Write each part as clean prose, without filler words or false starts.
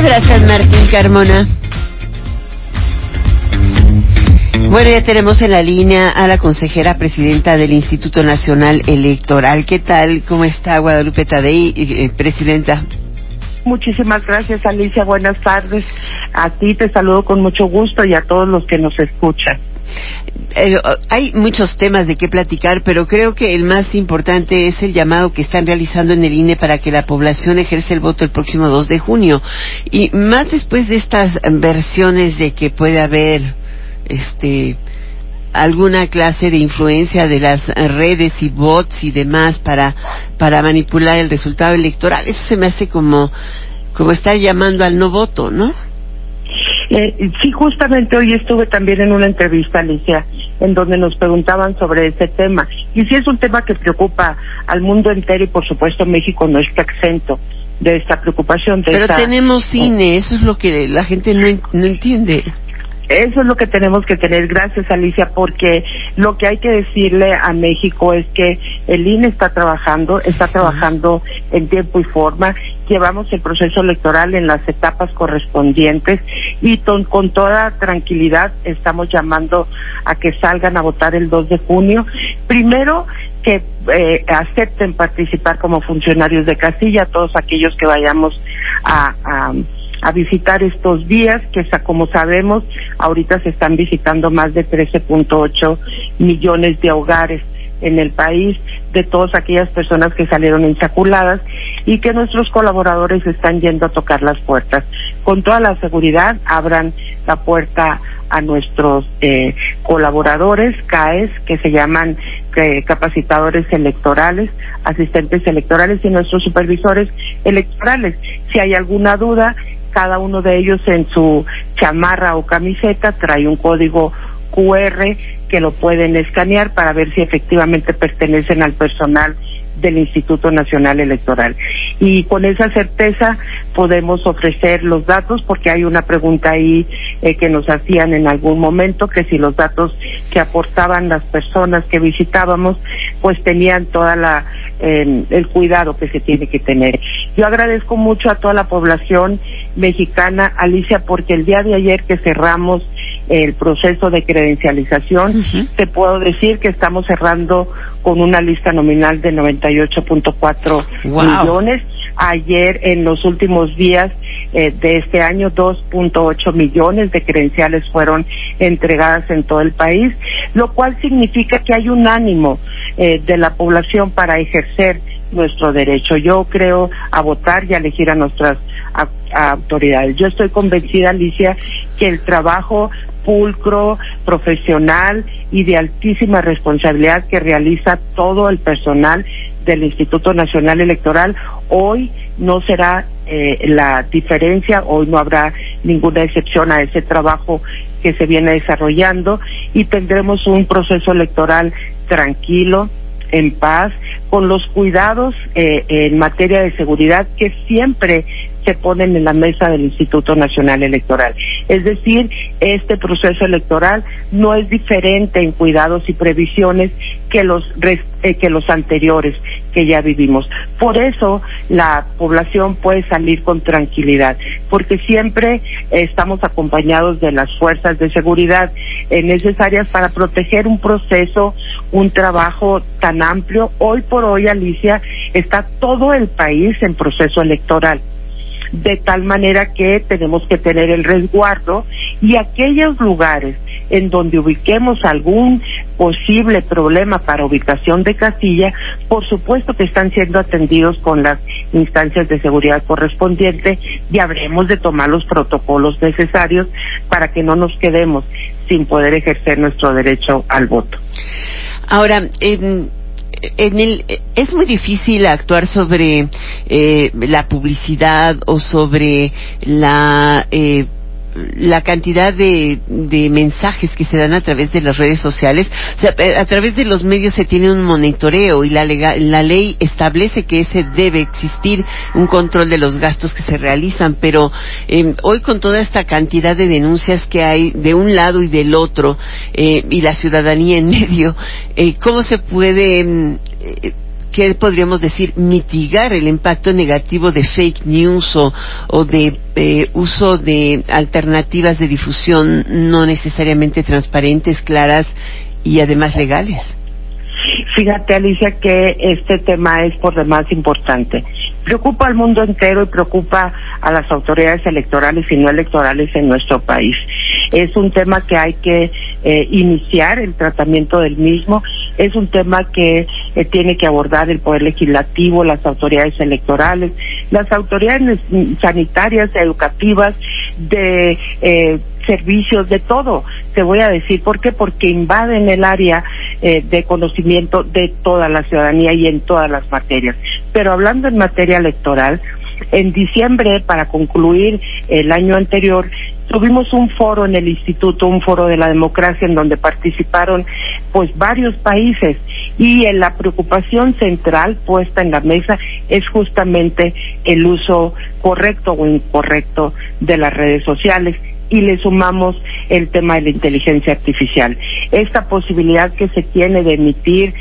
Gracias, Martín Carmona. Bueno, ya tenemos en la línea a la consejera presidenta del Instituto Nacional Electoral. ¿Qué tal? ¿Cómo está Guadalupe Taddei, presidenta? Muchísimas gracias, Alicia. Buenas tardes. A ti te saludo con mucho gusto y a todos los que nos escuchan. Hay muchos temas de qué platicar, pero creo que el más importante es el llamado que están realizando en el INE para que la población ejerza el voto el próximo 2 de junio. Y más después de estas versiones de que puede haber alguna clase de influencia de las redes y bots y demás para manipular el resultado electoral. Eso se me hace como estar llamando al no voto, ¿no? Sí, justamente hoy estuve también en una entrevista, Alicia, en donde nos preguntaban sobre ese tema. Y sí es un tema que preocupa al mundo entero y, por supuesto, México no está exento de esta preocupación. Pero tenemos INE, eso es lo que la gente no entiende. Eso es lo que tenemos que tener. Gracias, Alicia, porque lo que hay que decirle a México es que el INE está trabajando en tiempo y forma. Llevamos el proceso electoral en las etapas correspondientes y con toda tranquilidad estamos llamando a que salgan a votar el 2 de junio. Primero, que acepten participar como funcionarios de casilla, todos aquellos que vayamos a visitar estos días, que como sabemos, ahorita se están visitando más de 13.8 millones de hogares en el país, de todas aquellas personas que salieron insaculadas y que nuestros colaboradores están yendo a tocar las puertas. Con toda la seguridad, abran la puerta a nuestros colaboradores, CAES, que se llaman capacitadores electorales, asistentes electorales y nuestros supervisores electorales. Si hay alguna duda, cada uno de ellos en su chamarra o camiseta trae un código QR que lo pueden escanear para ver si efectivamente pertenecen al personal del Instituto Nacional Electoral. Y con esa certeza podemos ofrecer los datos, porque hay una pregunta ahí que nos hacían en algún momento, que si los datos que aportaban las personas que visitábamos, pues tenían toda el cuidado que se tiene que tener. Yo agradezco mucho a toda la población mexicana, Alicia, porque el día de ayer que cerramos el proceso de credencialización, te puedo decir que estamos cerrando con una lista nominal de 98.4 millones. Ayer, en los últimos días de este año, 2.8 millones de credenciales fueron entregadas en todo el país, lo cual significa que hay un ánimo de la población para ejercer nuestro derecho. Yo creo a votar y a elegir a nuestras autoridades. Yo estoy convencida, Alicia, que el trabajo pulcro, profesional y de altísima responsabilidad que realiza todo el personal del Instituto Nacional Electoral, hoy no será la diferencia, hoy no habrá ninguna excepción a ese trabajo que se viene desarrollando y tendremos un proceso electoral tranquilo, en paz, con los cuidados en materia de seguridad que siempre se ponen en la mesa del Instituto Nacional Electoral. Es decir, este proceso electoral no es diferente en cuidados y previsiones que los anteriores que ya vivimos. Por eso la población puede salir con tranquilidad, porque siempre estamos acompañados de las fuerzas de seguridad necesarias para proteger un proceso, un trabajo tan amplio. Hoy por hoy, Alicia, está todo el país en proceso electoral, de tal manera que tenemos que tener el resguardo y aquellos lugares en donde ubiquemos algún posible problema para ubicación de casilla, por supuesto que están siendo atendidos con las instancias de seguridad correspondientes y habremos de tomar los protocolos necesarios para que no nos quedemos sin poder ejercer nuestro derecho al voto. Ahora, es muy difícil actuar sobre la publicidad o sobre la cantidad de mensajes que se dan a través de las redes sociales. O sea, a través de los medios se tiene un monitoreo y la ley establece que ese debe existir, un control de los gastos que se realizan, pero hoy con toda esta cantidad de denuncias que hay de un lado y del otro y la ciudadanía en medio, ¿cómo se puede ¿qué podríamos decir? Mitigar el impacto negativo de fake news o de uso de alternativas de difusión no necesariamente transparentes, claras y además legales. Fíjate, Alicia, que este tema es por demás importante. Preocupa al mundo entero y preocupa a las autoridades electorales y no electorales en nuestro país. Es un tema que hay que iniciar el tratamiento del mismo. Es un tema que tiene que abordar el Poder Legislativo, las autoridades electorales, las autoridades sanitarias, educativas, de servicios, de todo. Te voy a decir por qué, porque invaden el área de conocimiento de toda la ciudadanía y en todas las materias. Pero hablando en materia electoral, en diciembre, para concluir el año anterior, tuvimos un foro en el instituto, un foro de la democracia, en donde participaron pues varios países, y la preocupación central puesta en la mesa es justamente el uso correcto o incorrecto de las redes sociales, y le sumamos el tema de la inteligencia artificial. Esta posibilidad que se tiene de emitir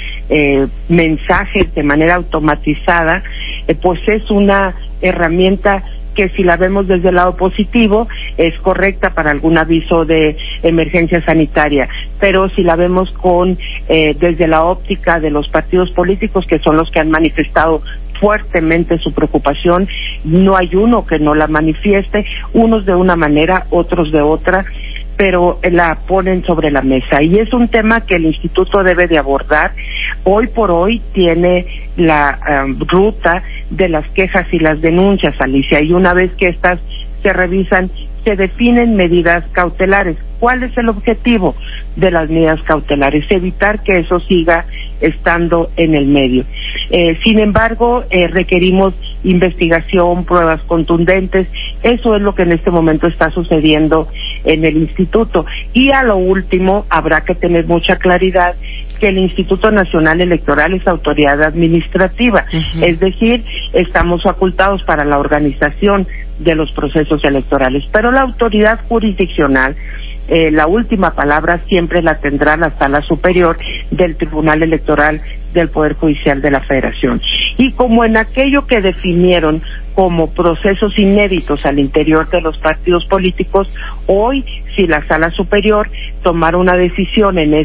mensajes de manera automatizada, pues es una herramienta que, si la vemos desde el lado positivo, es correcta para algún aviso de emergencia sanitaria, pero si la vemos con desde la óptica de los partidos políticos, que son los que han manifestado fuertemente su preocupación, no hay uno que no la manifieste, unos de una manera, otros de otra, pero la ponen sobre la mesa, y es un tema que el instituto debe de abordar. Hoy por hoy tiene la ruta de las quejas y las denuncias, Alicia, y una vez que estas se revisan, se definen medidas cautelares. ¿Cuál es el objetivo de las medidas cautelares? Evitar que eso siga estando en el medio. Sin embargo, requerimos investigación, pruebas contundentes. Eso es lo que en este momento está sucediendo en el instituto. Y a lo último, habrá que tener mucha claridad que el Instituto Nacional Electoral es autoridad administrativa, es decir, estamos facultados para la organización de los procesos electorales, pero la autoridad jurisdiccional, la última palabra siempre la tendrá la Sala Superior del Tribunal Electoral del Poder Judicial de la Federación. Y como en aquello que definieron como procesos inéditos al interior de los partidos políticos, hoy, si la Sala Superior tomara una decisión en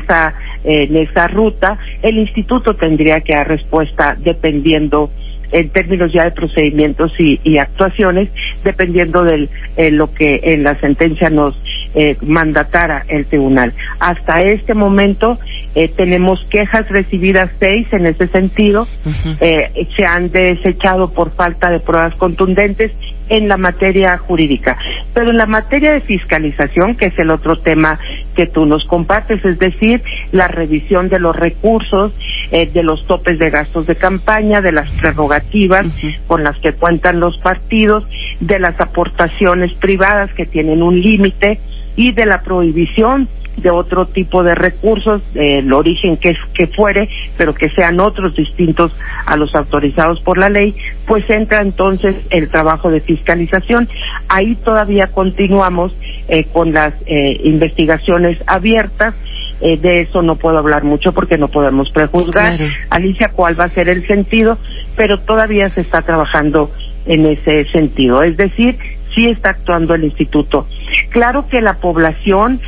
esa ruta, el instituto tendría que dar respuesta dependiendo, en términos ya de procedimientos y actuaciones, dependiendo de lo que en la sentencia nos mandatara el tribunal. Hasta este momento tenemos quejas recibidas 6 en ese sentido, se han desechado por falta de pruebas contundentes en la materia jurídica, pero en la materia de fiscalización, que es el otro tema que tú nos compartes, es decir, la revisión de los recursos, de los topes de gastos de campaña, de las prerrogativas con las que cuentan los partidos, de las aportaciones privadas que tienen un límite, y de la prohibición de otro tipo de recursos, el origen que fuere, pero que sean otros distintos a los autorizados por la ley, pues entra entonces el trabajo de fiscalización. Ahí todavía continuamos con las investigaciones abiertas. De eso no puedo hablar mucho porque no podemos prejuzgar, claro, Alicia, cuál va a ser el sentido, pero todavía se está trabajando en ese sentido, es decir, sí está actuando el instituto. Claro que la población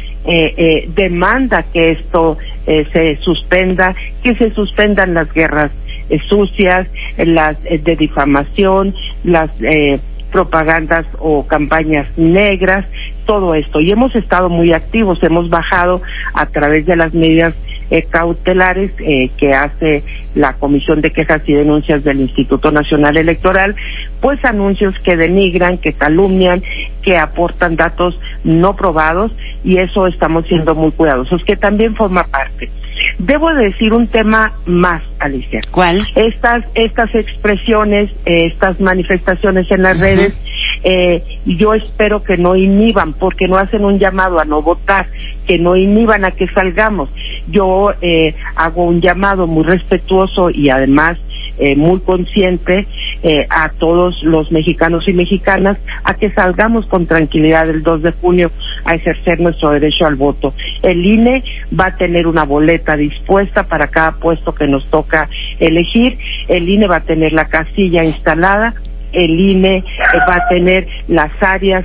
demanda que esto se suspenda, que se suspendan las guerras sucias, las de difamación, las propagandas o campañas negras, todo esto. Y hemos estado muy activos, hemos bajado a través de las medidas cautelares que hace la Comisión de Quejas y Denuncias del Instituto Nacional Electoral, pues anuncios que denigran, que calumnian, que aportan datos no probados, y eso estamos siendo muy cuidadosos, que también forma parte. Debo decir un tema más, Alicia. ¿Cuál? Estas expresiones, estas manifestaciones en las redes, yo espero que no inhiban, porque no hacen un llamado a no votar, que no inhiban a que salgamos. Yo hago un llamado muy respetuoso y además muy consciente a todos los mexicanos y mexicanas a que salgamos con tranquilidad el 2 de junio a ejercer nuestro derecho al voto. El INE va a tener una boleta dispuesta para cada puesto que nos toca elegir, el INE va a tener la casilla instalada, el INE va a tener las áreas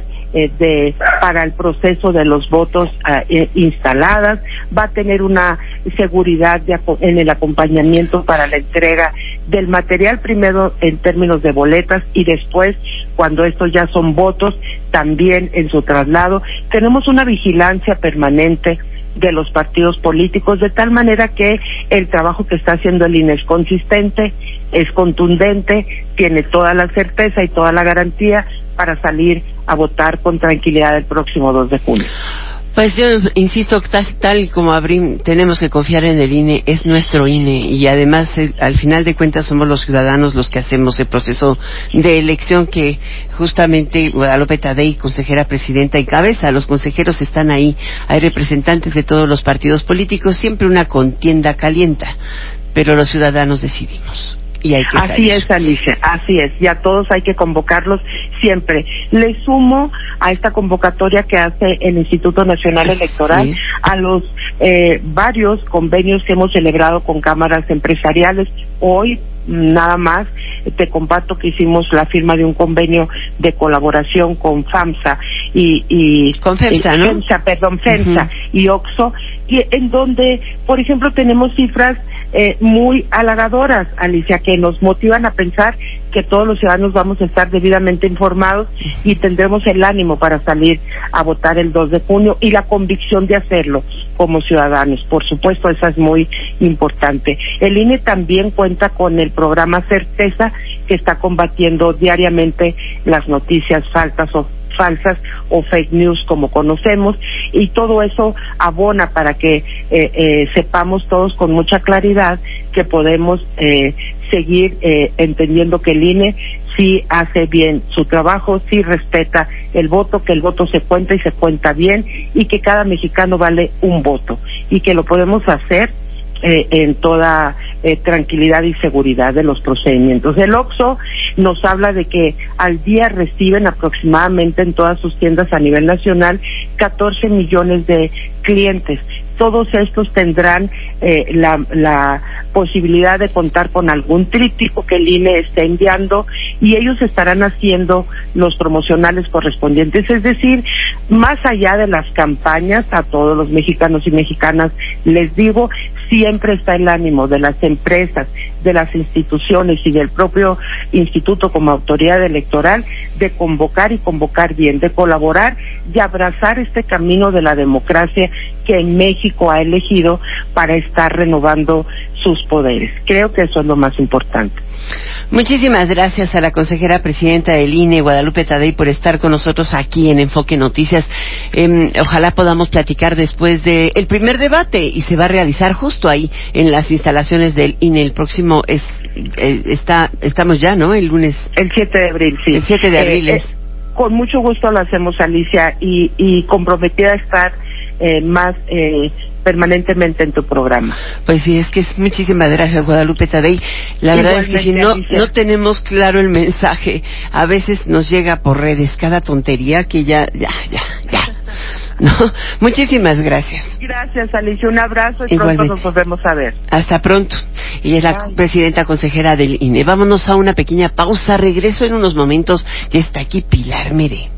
para el proceso de los votos instaladas, va a tener una seguridad en el acompañamiento para la entrega del material, primero en términos de boletas y después, cuando estos ya son votos, también en su traslado. Tenemos una vigilancia permanente de los partidos políticos, de tal manera que el trabajo que está haciendo el INE es consistente, es contundente, tiene toda la certeza y toda la garantía para salir a votar con tranquilidad el próximo 2 de junio. Pues yo insisto, tal como tenemos que confiar en el INE, es nuestro INE, y además al final de cuentas somos los ciudadanos los que hacemos el proceso de elección que justamente Guadalupe Tadei, consejera presidenta, encabeza. Los consejeros están ahí, hay representantes de todos los partidos políticos, siempre una contienda calienta, pero los ciudadanos decidimos. Y hay que así es, Alicia, así es, y a todos hay que convocarlos siempre. Le sumo a esta convocatoria que hace el Instituto Nacional Electoral, sí, a los varios convenios que hemos celebrado con cámaras empresariales. Hoy nada más te comparto que hicimos la firma de un convenio de colaboración con FAMSA y con FEMSA, ¿no? FEMSA y OXXO, y en donde, por ejemplo, tenemos cifras muy halagadoras, Alicia, que nos motivan a pensar que todos los ciudadanos vamos a estar debidamente informados y tendremos el ánimo para salir a votar el 2 de junio y la convicción de hacerlo como ciudadanos. Por supuesto, esa es muy importante. El INE también cuenta con el programa Certeza, que está combatiendo diariamente las noticias falsas o fake news, como conocemos, y todo eso abona para que sepamos todos con mucha claridad que podemos seguir entendiendo que el INE sí hace bien su trabajo, sí respeta el voto, que el voto se cuenta y se cuenta bien, y que cada mexicano vale un voto, y que lo podemos hacer en toda tranquilidad y seguridad de los procedimientos. El OXXO nos habla de que al día reciben aproximadamente en todas sus tiendas a nivel nacional 14 millones de clientes. Todos estos tendrán la posibilidad de contar con algún tríptico que el INE esté enviando, y ellos estarán haciendo los promocionales correspondientes. Es decir, más allá de las campañas, a todos los mexicanos y mexicanas les digo, siempre está el ánimo de las empresas, de las instituciones y del propio instituto como autoridad electoral de convocar y convocar bien, de colaborar y abrazar este camino de la democracia que en México ha elegido para estar renovando sus poderes. Creo que eso es lo más importante. Muchísimas gracias a la consejera presidenta del INE, Guadalupe Tadei, por estar con nosotros aquí en Enfoque Noticias. Ojalá podamos platicar después del primer debate, y se va a realizar justo ahí en las instalaciones del INE. El próximo estamos ya, ¿no? El lunes. El 7 de abril, sí. El 7 de abril es. Con mucho gusto lo hacemos, Alicia, y comprometida a estar más permanentemente en tu programa. Pues sí, es que muchísimas gracias, Guadalupe Tadei. La verdad es que si no tenemos claro el mensaje, a veces nos llega por redes cada tontería que ya. No, muchísimas gracias. Gracias, Alicia, un abrazo y pronto nos volvemos a ver. Hasta pronto. Ella es la presidenta consejera del INE. Vámonos a una pequeña pausa, regreso en unos momentos. Ya está aquí Pilar Mere.